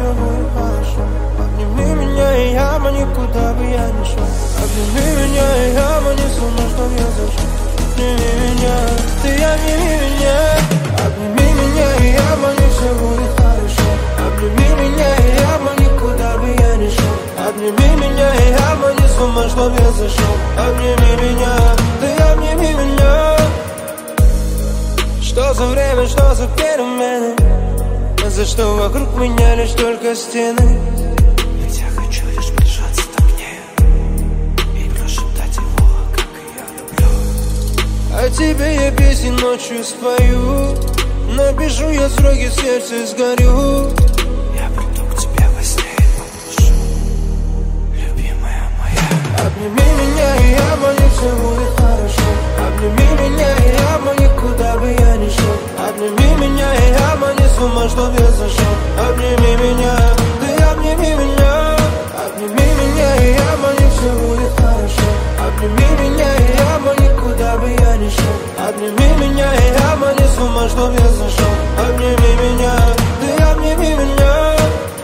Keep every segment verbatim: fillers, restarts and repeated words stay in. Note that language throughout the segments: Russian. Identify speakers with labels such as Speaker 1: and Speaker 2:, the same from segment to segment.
Speaker 1: все будет хорошо. Обними меня, и я бы никуда бы я не шел. Обними меня, и я бы не сумел, чтоб я зашел. Обними меня, ты обними меня. Обними меня, и я бы не все будет хорошо. Обними меня, и я бы никуда бы я не шел. Обними меня, и я бы не сумел, чтоб я зашел. Обними меня, ты обними меня. Что за время, что за перемены? За что вокруг меня лишь только стены?
Speaker 2: Ведь я хочу лишь прижаться к ней и прошептать его, как я люблю.
Speaker 1: А тебе я песен ночью спою. Напишу я строки, в сердце сгорю.
Speaker 2: Я приду к тебе во сне и попрошу, любимая моя.
Speaker 1: Обними меня, и я бы не все будет хорошо. Обними меня, и я бы никуда бы я не шел. Обними меня, и я бы не сумел, чтоб я зашел. Обними меня, ты обними меня. Обними меня, и я бы не все будет хорошо. Обними меня, и я бы никуда бы я не шел. Обними меня, и я бы не сумел, чтоб я зашел. Обними меня, ты обними меня.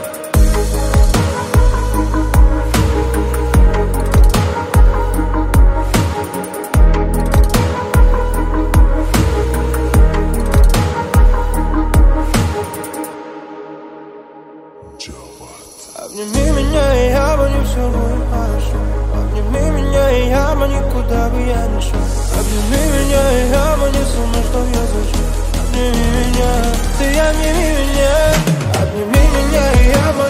Speaker 1: Обними меня, и я бы не все будет хорошо. Обними меня, и я бы никуда бы я не шел. Обними меня, и я бы не сумел, чтоб я зашел. Обними меня, ты обними меня. Обними меня, и я бы